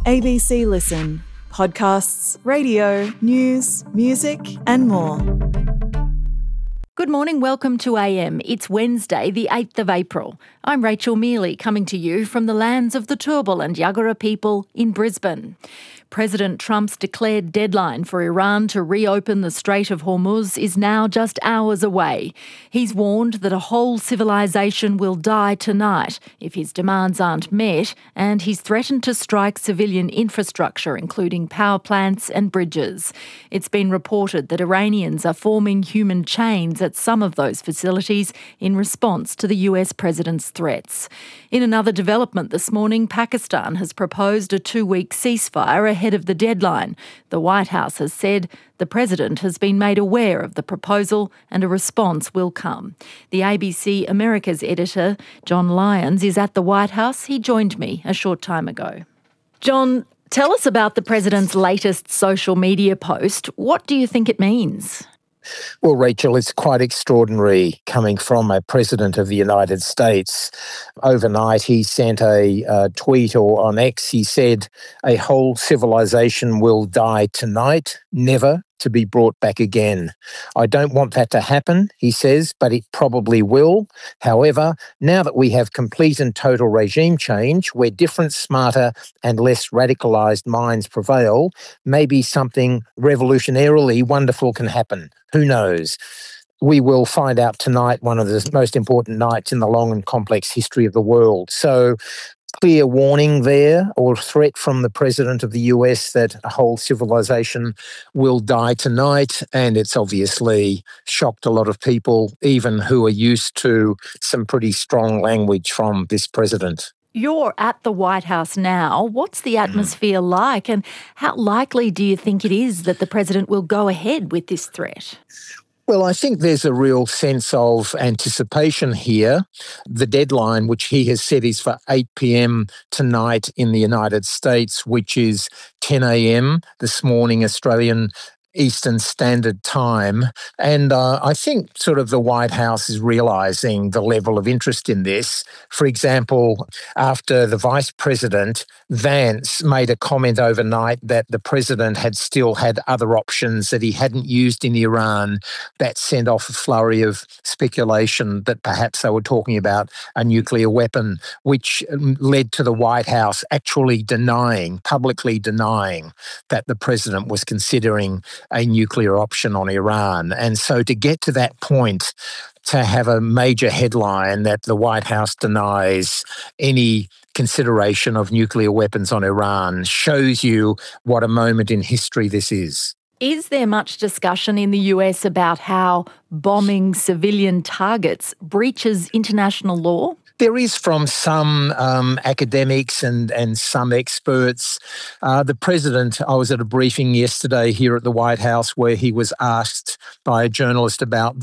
ABC Listen. Podcasts, radio, news, music and more. Good morning, welcome to AM. It's Wednesday, the 8th of April. I'm Rachel Mealy, coming to you from the lands of the Turrbal and Yagara people in Brisbane. President Trump's declared deadline for Iran to reopen the Strait of Hormuz is now just hours away. He's warned that a whole civilization will die tonight if his demands aren't met, and he's threatened to strike civilian infrastructure, including power plants and bridges. It's been reported that Iranians are forming human chains at some of those facilities in response to the US president's threats. In another development this morning, Pakistan has proposed a 2-week ceasefire ahead of the deadline. The White House has said the president has been made aware of the proposal and a response will come. The ABC America's editor, John Lyons, is at the White House. He joined me a short time ago. John, tell us about the president's latest social media post. What do you think it means? Well, Rachel, it's quite extraordinary coming from a president of the United States. Overnight, he sent a tweet, or on X, he said, "A whole civilization will die tonight, never to be brought back again. I don't want that to happen," he says, "but it probably will. However, now that we have complete and total regime change, where different, smarter and less radicalised minds prevail, maybe something revolutionarily wonderful can happen. Who knows? We will find out tonight, one of the most important nights in the long and complex history of the world." So, clear warning there, or threat from the president of the US that a whole civilization will die tonight. And it's obviously shocked a lot of people, even who are used to some pretty strong language from this president. You're at the White House now. What's the atmosphere like, and how likely do you think it is that the president will go ahead with this threat? Well, I think there's a real sense of anticipation here. The deadline, which he has said, is for 8 p.m. tonight in the United States, which is 10 a.m. this morning, Australian Eastern Standard Time. And I think sort of the White House is realising the level of interest in this. For example, after the Vice President, Vance, made a comment overnight that the president had still had other options that he hadn't used in Iran, that sent off a flurry of speculation that perhaps they were talking about a nuclear weapon, which led to the White House actually publicly denying that the president was considering a nuclear option on Iran. And so to get to that point, to have a major headline that the White House denies any consideration of nuclear weapons on Iran, shows you what a moment in history this is. Is there much discussion in the US about how bombing civilian targets breaches international law? There is from some academics and some experts. The president, I was at a briefing yesterday here at the White House where he was asked by a journalist about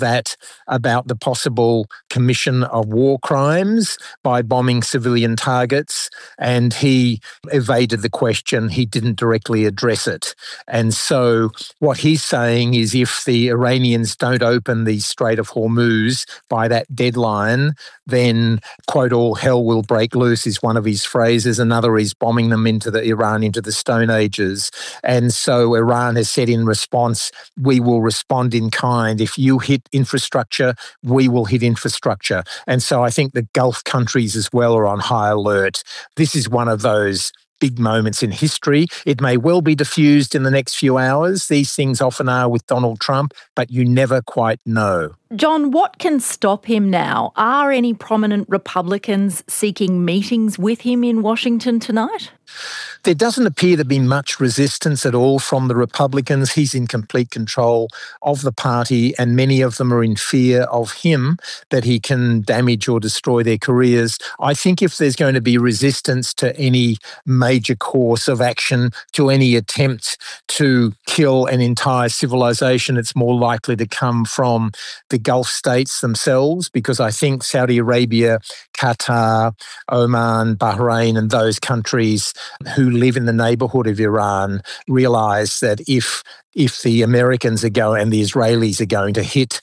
the possible commission of war crimes by bombing civilian targets, and he evaded the question. He didn't directly address it. And so what he's saying is if the Iranians don't open the Strait of Hormuz by that deadline, then, quote, "all hell will break loose" is one of his phrases. Another is bombing them into the Stone Ages. And so Iran has said in response, we will respond in kind. If you hit infrastructure, we will hit infrastructure. And so I think the Gulf countries as well are on high alert. This is one of those big moments in history. It may well be diffused in the next few hours. These things often are with Donald Trump, but you never quite know. John, what can stop him now? Are any prominent Republicans seeking meetings with him in Washington tonight? There doesn't appear to be much resistance at all from the Republicans. He's in complete control of the party, and many of them are in fear of him, that he can damage or destroy their careers. I think if there's going to be resistance to any major course of action, to any attempt to kill an entire civilization, it's more likely to come from the Gulf states themselves, because I think Saudi Arabia, Qatar, Oman, Bahrain, and those countries who live in the neighbourhood of Iran realise that if the Americans are going and the Israelis are going to hit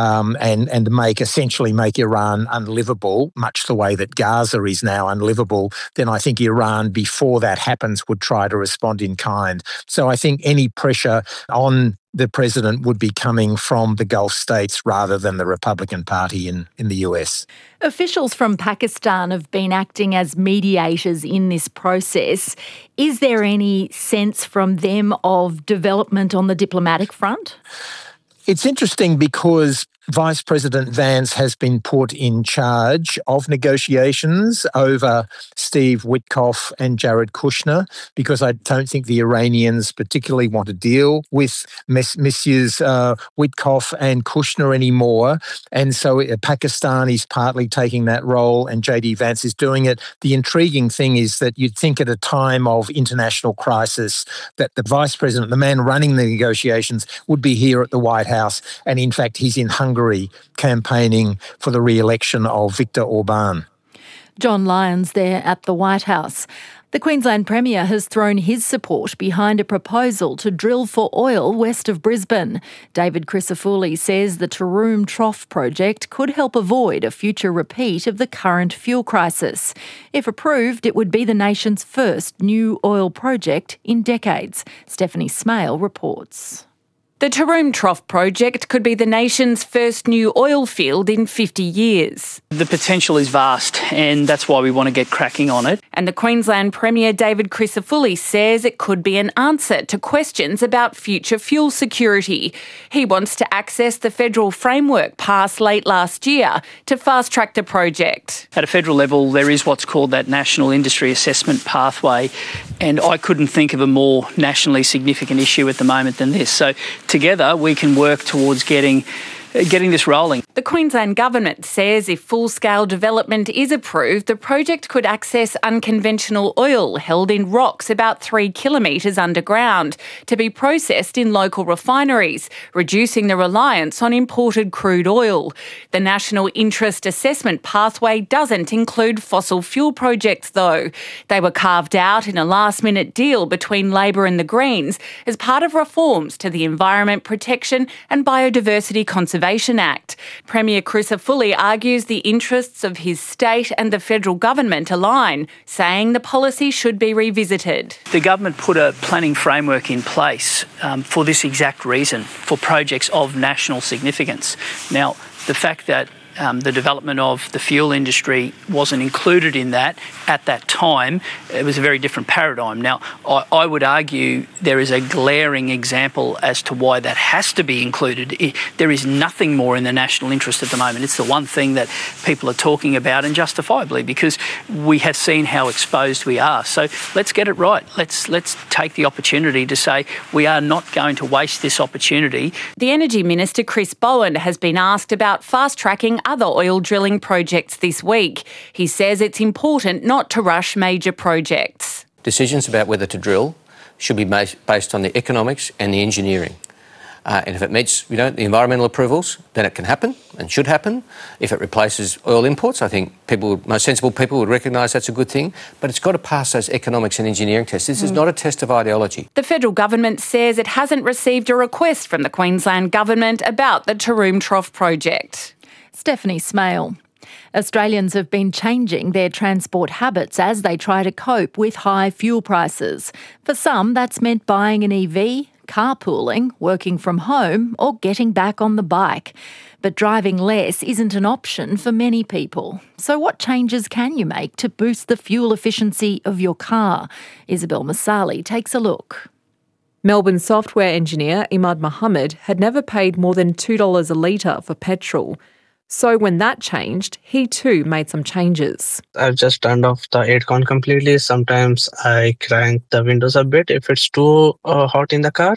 and essentially make Iran unlivable, much the way that Gaza is now unlivable, then I think Iran, before that happens, would try to respond in kind. So I think any pressure on the president would be coming from the Gulf states rather than the Republican Party in the US. Officials from Pakistan have been acting as mediators in this process. Is there any sense from them of development on the diplomatic front? It's interesting because Vice President Vance has been put in charge of negotiations over Steve Witkoff and Jared Kushner, because I don't think the Iranians particularly want to deal with Messieurs Witkoff and Kushner anymore. And so Pakistan is partly taking that role and JD Vance is doing it. The intriguing thing is that you'd think at a time of international crisis that the Vice President, the man running the negotiations, would be here at the White House. And in fact, he's in Hungary campaigning for the re-election of Viktor Orban. John Lyons there at the White House. The Queensland Premier has thrown his support behind a proposal to drill for oil west of Brisbane. David Crisafulli says the Taroom Trough project could help avoid a future repeat of the current fuel crisis. If approved, it would be the nation's first new oil project in decades. Stephanie Smale reports. The Taroom Trough project could be the nation's first new oil field in 50 years. The potential is vast, and that's why we want to get cracking on it. And the Queensland Premier David Crisafulli says it could be an answer to questions about future fuel security. He wants to access the federal framework passed late last year to fast-track the project. At a federal level, there is what's called that National Industry Assessment Pathway, and I couldn't think of a more nationally significant issue at the moment than this. So together we can work towards getting this rolling. The Queensland Government says if full-scale development is approved, the project could access unconventional oil held in rocks about 3 kilometres underground to be processed in local refineries, reducing the reliance on imported crude oil. The National Interest Assessment Pathway doesn't include fossil fuel projects, though. They were carved out in a last-minute deal between Labor and the Greens as part of reforms to the Environment Protection and Biodiversity Conservation Act. Premier Crisafulli argues the interests of his state and the federal government align, saying the policy should be revisited. The government put a planning framework in place for this exact reason, for projects of national significance. Now, the fact that the development of the fuel industry wasn't included in that at that time, it was a very different paradigm. Now, I would argue there is a glaring example as to why that has to be included. There is nothing more in the national interest at the moment. It's the one thing that people are talking about, and justifiably, because we have seen how exposed we are. So let's get it right. Let's take the opportunity to say we are not going to waste this opportunity. The Energy Minister, Chris Bowen, has been asked about fast-tracking other oil drilling projects this week. He says it's important not to rush major projects. Decisions about whether to drill should be based on the economics and the engineering. And if it meets the environmental approvals, then it can happen and should happen. If it replaces oil imports, I think most sensible people would recognise that's a good thing. But it's got to pass those economics and engineering tests. This is not a test of ideology. The federal government says it hasn't received a request from the Queensland government about the Taroom Trough project. Stephanie Smale. Australians have been changing their transport habits as they try to cope with high fuel prices. For some, that's meant buying an EV, carpooling, working from home, or getting back on the bike. But driving less isn't an option for many people. So what changes can you make to boost the fuel efficiency of your car? Isabel Masali takes a look. Melbourne software engineer Imad Mohammed had never paid more than $2 a litre for petrol. So when that changed, he too made some changes. I've just turned off the aircon completely. Sometimes I crank the windows a bit if it's too hot in the car.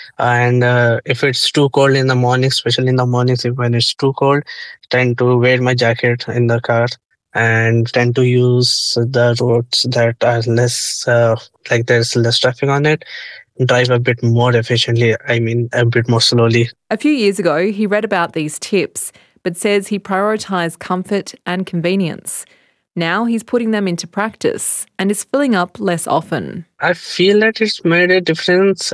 And if it's too cold in the morning, especially in the mornings, when it's too cold, tend to wear my jacket in the car and tend to use the roads that are less, there's less traffic on it. Drive a bit more efficiently, a bit more slowly. A few years ago, he read about these tips, but says he prioritised comfort and convenience. Now he's putting them into practice and is filling up less often. I feel that it's made a difference.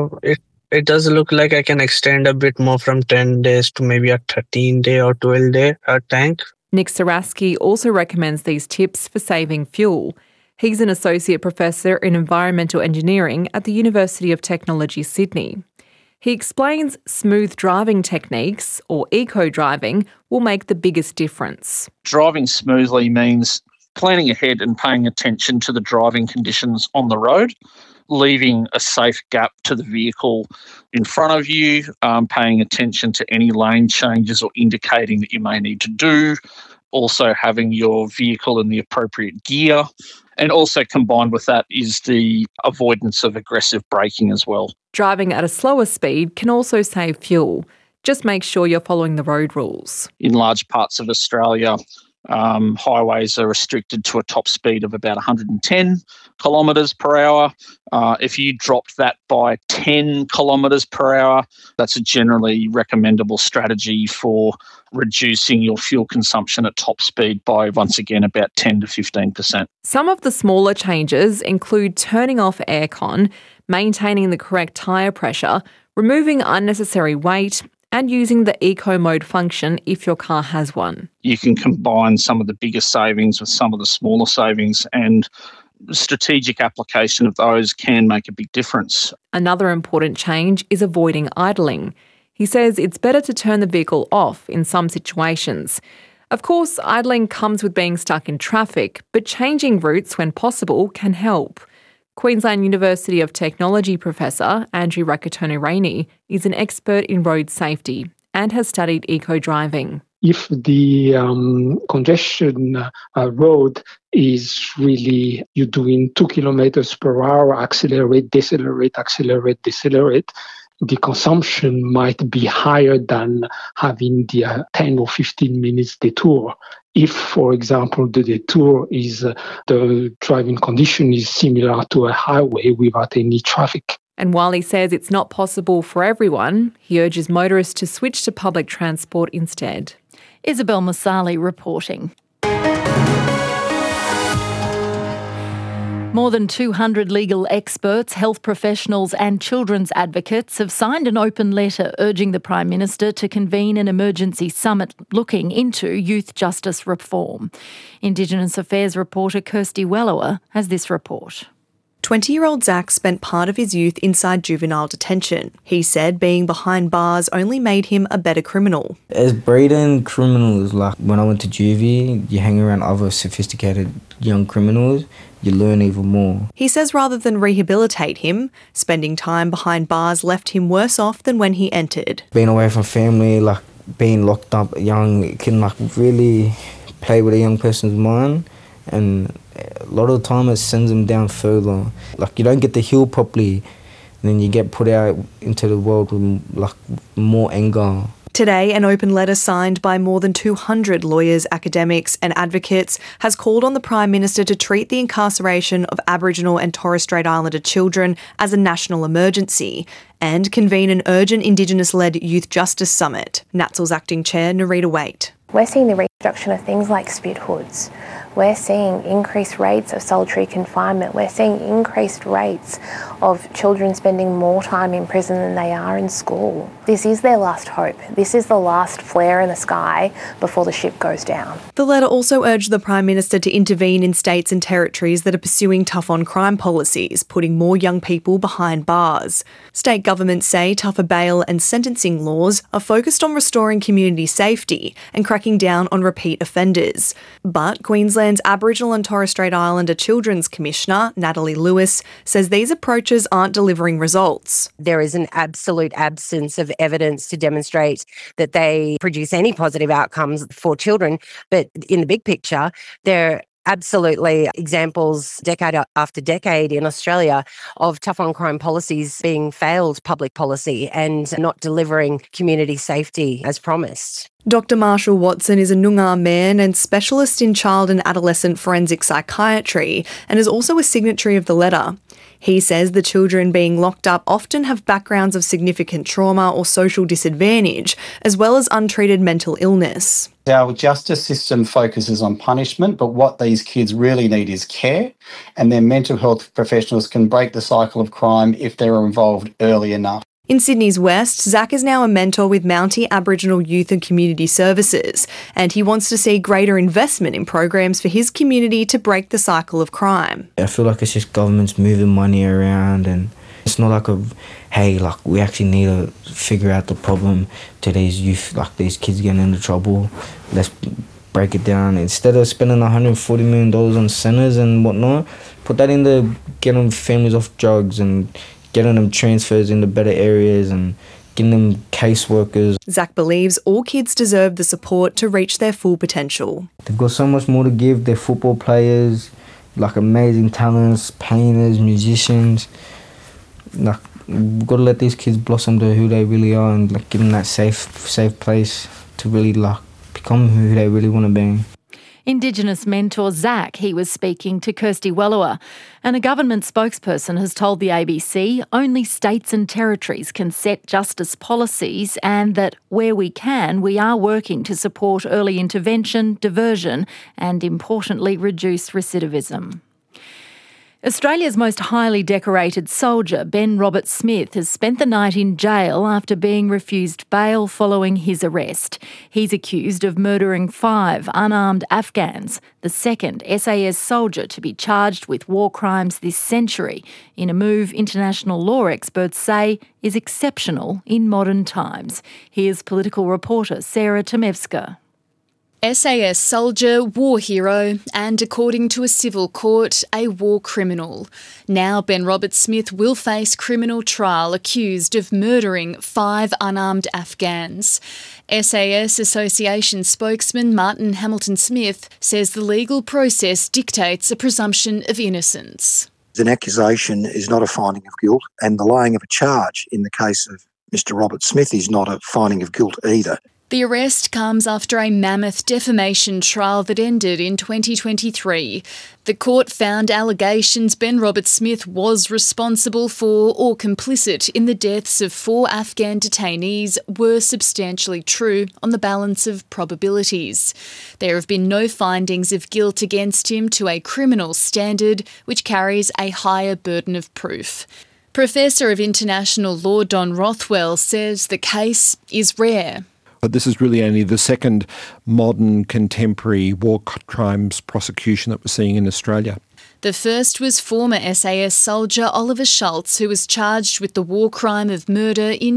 It does look like I can extend a bit more from 10 days to maybe a 13-day or 12-day tank. Nick Saraski also recommends these tips for saving fuel. He's an associate professor in environmental engineering at the University of Technology, Sydney. He explains smooth driving techniques, or eco-driving, will make the biggest difference. Driving smoothly means planning ahead and paying attention to the driving conditions on the road, leaving a safe gap to the vehicle in front of you, paying attention to any lane changes or indicating that you may need to do, also having your vehicle in the appropriate gear. And also combined with that is the avoidance of aggressive braking as well. Driving at a slower speed can also save fuel. Just make sure you're following the road rules. In large parts of Australia, highways are restricted to a top speed of about 110 kilometres per hour. If you dropped that by 10 kilometres per hour, that's a generally recommendable strategy for reducing your fuel consumption at top speed by, once again, about 10 to 15%. Some of the smaller changes include turning off aircon, maintaining the correct tyre pressure, removing unnecessary weight, and using the eco mode function if your car has one. You can combine some of the bigger savings with some of the smaller savings, and strategic application of those can make a big difference. Another important change is avoiding idling. He says it's better to turn the vehicle off in some situations. Of course, idling comes with being stuck in traffic, but changing routes when possible can help. Queensland University of Technology professor Andrew Rakatonu-Rainey is an expert in road safety and has studied eco-driving. If the congestion road is really, you're doing 2 kilometers per hour, accelerate, decelerate, the consumption might be higher than having the 10 or 15 minutes detour. If, for example, the detour is, the driving condition is similar to a highway without any traffic. And while he says it's not possible for everyone, he urges motorists to switch to public transport instead. Isabel Masali reporting. More than 200 legal experts, health professionals and children's advocates have signed an open letter urging the Prime Minister to convene an emergency summit looking into youth justice reform. Indigenous Affairs reporter Kirsty Wellower has this report. 20-year-old Zach spent part of his youth inside juvenile detention. He said being behind bars only made him a better criminal. As breeding criminals, like when I went to juvie, you hang around other sophisticated young criminals, you learn even more. He says rather than rehabilitate him, spending time behind bars left him worse off than when he entered. Being away from family, like being locked up young, it can like really play with a young person's mind, and a lot of the time it sends them down further. Like you don't get to heal properly, and then you get put out into the world with like more anger. Today, an open letter signed by more than 200 lawyers, academics and advocates has called on the Prime Minister to treat the incarceration of Aboriginal and Torres Strait Islander children as a national emergency and convene an urgent Indigenous-led youth justice summit. NATSL's acting chair, Nerita Waite. We're seeing the reintroduction of things like spit hoods. We're seeing increased rates of solitary confinement. We're seeing increased rates of children spending more time in prison than they are in school. This is their last hope. This is the last flare in the sky before the ship goes down. The letter also urged the Prime Minister to intervene in states and territories that are pursuing tough-on-crime policies, putting more young people behind bars. State governments say tougher bail and sentencing laws are focused on restoring community safety and cracking down on repeat offenders. But Queensland's Aboriginal and Torres Strait Islander Children's Commissioner, Natalie Lewis, says these approaches aren't delivering results. There is an absolute absence of evidence to demonstrate that they produce any positive outcomes for children. But in the big picture, they're absolutely examples decade after decade in Australia of tough-on-crime policies being failed public policy and not delivering community safety as promised. Dr. Marshall Watson is a Noongar man and specialist in child and adolescent forensic psychiatry and is also a signatory of the letter. He says the children being locked up often have backgrounds of significant trauma or social disadvantage, as well as untreated mental illness. Our justice system focuses on punishment, but what these kids really need is care, and their mental health professionals can break the cycle of crime if they're involved early enough. In Sydney's West, Zach is now a mentor with Mountie Aboriginal Youth and Community Services, and he wants to see greater investment in programs for his community to break the cycle of crime. I feel like it's just governments moving money around, and it's not like we actually need to figure out the problem to these youth, like these kids getting into trouble. Let's break it down. Instead of spending $140 million on centres and whatnot, put that into getting families off drugs and getting them transfers into better areas and getting them caseworkers. Zach believes all kids deserve the support to reach their full potential. They've got so much more to give. They're football players, like amazing talents, painters, musicians. Like, we've got to let these kids blossom to who they really are and like give them that safe place to really like become who they really want to be. Indigenous mentor Zach, he was speaking to Kirsty Wellua. And a government spokesperson has told the ABC only states and territories can set justice policies and that where we can, we are working to support early intervention, diversion and, importantly, reduce recidivism. Australia's most highly decorated soldier, Ben Roberts-Smith, has spent the night in jail after being refused bail following his arrest. He's accused of murdering 5 unarmed Afghans, the second SAS soldier to be charged with war crimes this century, in a move international law experts say is exceptional in modern times. Here's political reporter Sarah Tomevska. SAS soldier, war hero, and according to a civil court, a war criminal. Now Ben Roberts-Smith will face criminal trial accused of murdering 5 unarmed Afghans. SAS Association spokesman Martin Hamilton-Smith says the legal process dictates a presumption of innocence. An accusation is not a finding of guilt, and the laying of a charge in the case of Mr Roberts-Smith is not a finding of guilt either. The arrest comes after a mammoth defamation trial that ended in 2023. The court found allegations Ben Roberts-Smith was responsible for or complicit in the deaths of 4 Afghan detainees were substantially true on the balance of probabilities. There have been no findings of guilt against him to a criminal standard, which carries a higher burden of proof. Professor of International Law Don Rothwell says the case is rare. But this is really only the second modern contemporary war crimes prosecution that we're seeing in Australia. The first was former SAS soldier Oliver Schultz, who was charged with the war crime of murder in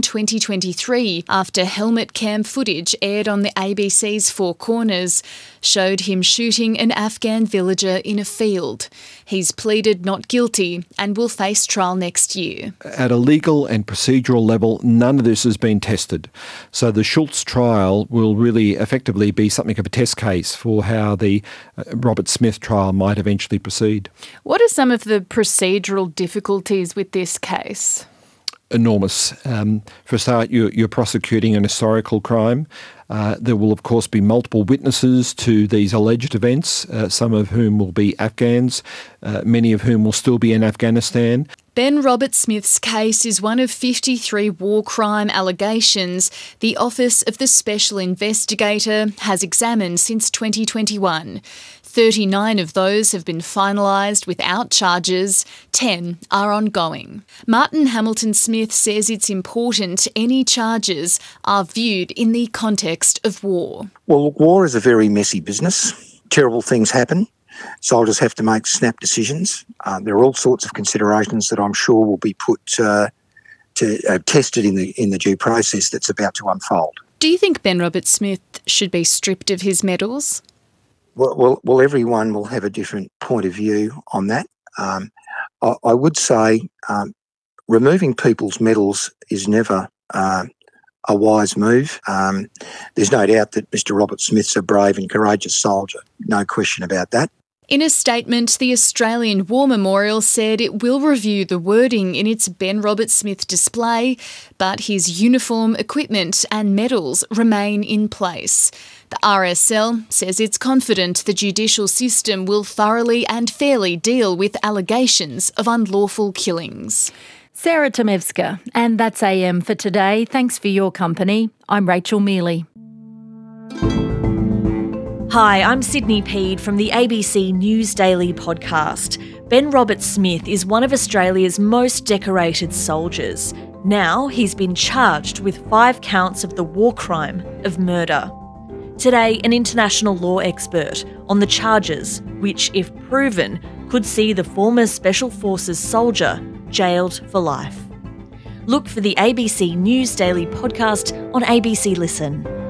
2023 after helmet cam footage aired on the ABC's Four Corners showed him shooting an Afghan villager in a field. He's pleaded not guilty and will face trial next year. At a legal and procedural level, none of this has been tested. So the Schultz trial will really effectively be something of a test case for how the Roberts-Smith trial might eventually proceed. What are some of the procedural difficulties with this case? Enormous. For a start, you're prosecuting an historical crime. There will, of course, be multiple witnesses to these alleged events, some of whom will be Afghans, many of whom will still be in Afghanistan. Ben Roberts-Smith's case is one of 53 war crime allegations the Office of the Special Investigator has examined since 2021. 39 of those have been finalised without charges, 10 are ongoing. Martin Hamilton-Smith says it's important any charges are viewed in the context of war. Well, war is a very messy business. Terrible things happen. Soldiers have to make snap decisions. There are all sorts of considerations that I'm sure will be put tested in the due process that's about to unfold. Do you think Ben Roberts-Smith should be stripped of his medals? Well, everyone will have a different point of view on that. I would say removing people's medals is never a wise move. There's no doubt that Mr Roberts-Smith's a brave and courageous soldier, no question about that. In a statement, the Australian War Memorial said it will review the wording in its Ben Roberts-Smith display, but his uniform, equipment and medals remain in place. The RSL says it's confident the judicial system will thoroughly and fairly deal with allegations of unlawful killings. Sarah Tomevska, and that's AM for today. Thanks for your company. I'm Rachel Mealy. Hi, I'm Sydney Peed from the ABC News Daily podcast. Ben Roberts-Smith is one of Australia's most decorated soldiers. Now he's been charged with 5 counts of the war crime of murder. Today, an international law expert on the charges, which, if proven, could see the former Special Forces soldier jailed for life. Look for the ABC News Daily podcast on ABC Listen.